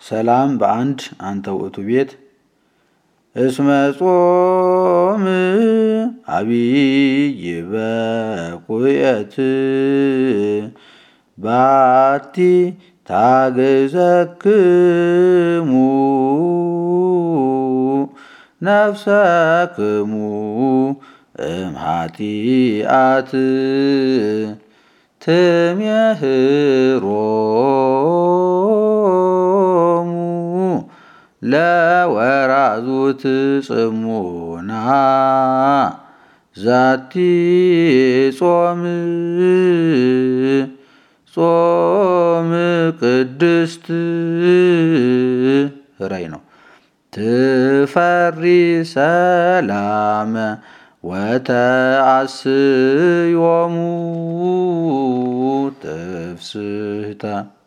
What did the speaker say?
ሰላም በአንድ አንተ ውእቱ ቤት እስመ ጾም አብይ በቁየት ባቲ ታገዘክሙ ነፍሰክሙ እምኃጢአት ትሜህሮሙ ለወራዙት ጽሙና ዛቲ ጾም ቅድስት ራይ ነው። ትፈሪ ሰላመ ወተአስዮሙ ትፍስሕተ